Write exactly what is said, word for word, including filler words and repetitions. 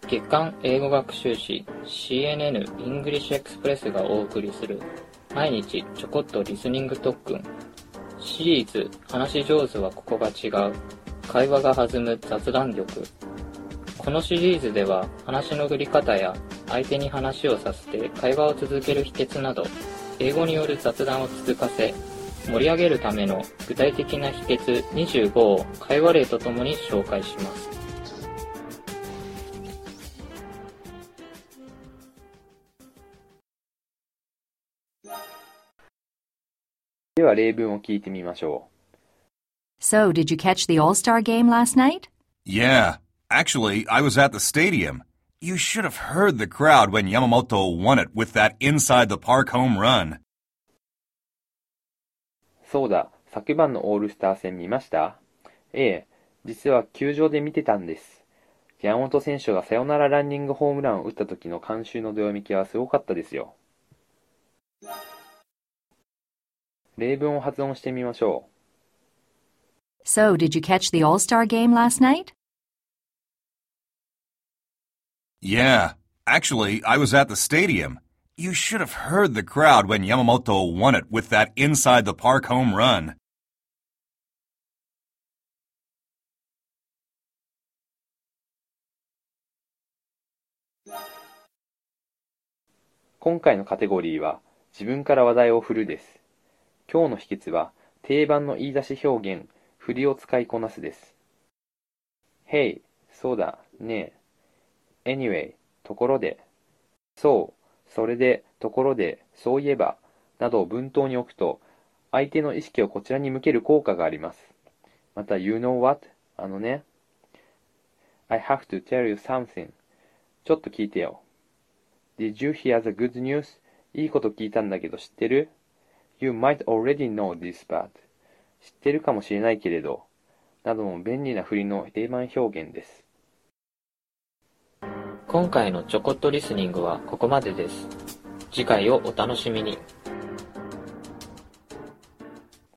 月刊英語学習誌 シーエヌエヌ English Express がお送りする毎日ちょこっとリスニング特訓シリーズ話し上手はここが違う会話が弾む雑談力。このシリーズでは話の振り方や相手に話をさせて会話を続ける秘訣など英語による雑談を続かせ盛り上げるための具体的な秘訣にじゅうごを会話例とともに紹介します。 では例文を聞いてみましょう。 So, did you catch the All-Star game last night? Yeah, actually, I was at the stadium. You should have heard the crowd when Yamamoto won it with that inside-the-park home run. そうだ、昨晩のオールスター戦見ました？ええ、実は球場で見てたんです。山本選手がサヨナラランニングホームランを打った時の観衆のどよめきはすごかったですよ。例文を発音してみましょう。 So, did you catch the All-Star game last night? Yeah, actually, I was at the stadium. You should have heard the crowd when Yamamoto won it with that inside-the-park home run. 今回のカテゴリーは自分から話題を振るです。今日の秘訣は定番の言い出し表現、振りを使いこなすです。Hey、そうだ、ねえ。Anyway、ところで。そう、それで、ところで、そういえば、などを文頭に置くと、相手の意識をこちらに向ける効果があります。また、You know what? あのね。I have to tell you something. ちょっと聞いてよ。Did you hear the good news? いいこと聞いたんだけど知ってる？ You might already know this, but 知ってるかもしれないけれど、などの便利な振りの定番表現です。 今回のちょこっとリスニングはここまでです。次回をお楽しみに。